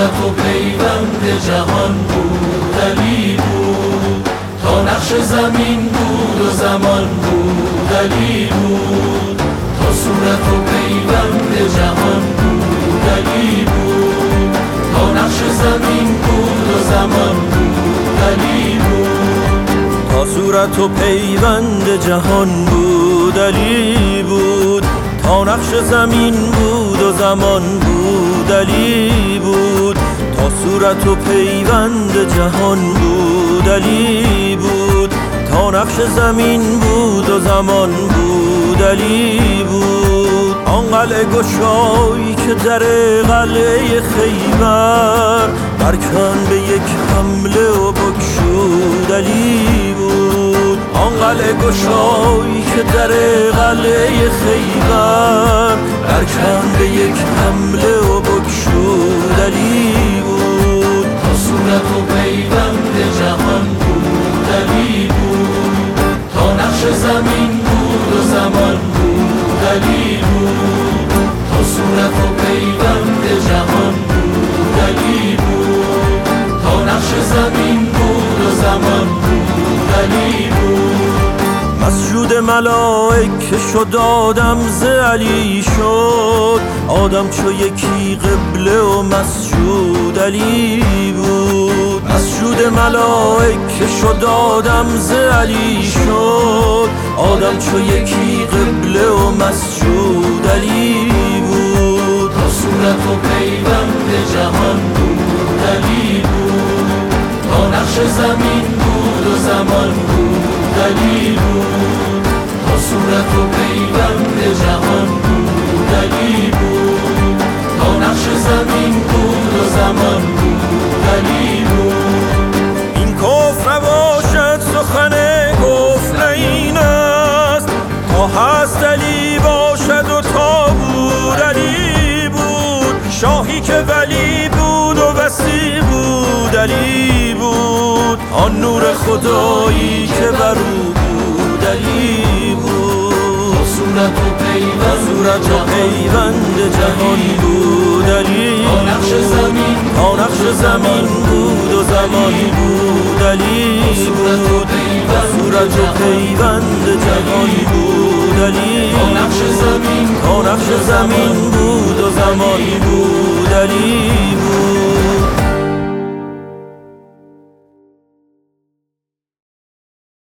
صورت و پیوند جهان بود، علی بود. تا نقش زمین بود و زمان بود، علی بود. تا صورت و پیوند جهان بود، علی بود. تا نقش زمین بود و زمان بود، علی بود. تا صورت و پیوند جهان بود، علی بود. تا نقش زمین بود و زمان بود، علی بود. تا صورت و پیوند جهان بود، علی بود. تا نقش زمین بود و زمان بود، علی بود. آن قلعه گشایی که در قلعه خیبر برکن به یک حمله و بگشود، علی بود. آن قلعه گشایی که در قلعه خیبر برکن به یک حمله و بگشود، علی بود. تا صورت و پیوند جهان بود، علی بود. تا نقش زمین بود و زمان بود، علی بود. تا صورت و پیوند جهان بود، علی بود. تا نقش زمین بود و زمان بود، علی بود. مسجود ملائکه شد آدم ز علی شد، آدم چو یکی قبله و مسجود، علی بود. مسجود ملائکه شد آدم ز علی شد، آدم چو یکی قبله و مسجود، علی بود. تا صورت و پیوند جهان بود، علی بود. تا نقش زمین بود و زمان بود، علی بود. تا صورت و پیوند جهان بود، علی بود. تا نقش زمین بود و زمان بود، علی بود. این کفر نباشد سخن کفر این است، تا هست علی باشد و تا بود، علی بود. شاهی که ولی بود و وصی بود، علی بود. آن نور خدایی که بر او بود، علی بود. صورت و پیوند جهان بود، علی تا نقش زمین تا نقش زمین بود و زمان بود، علی بود. صورت و پیوند جهان بود، علی تا نقش زمین بود و زمان بود، علی بود.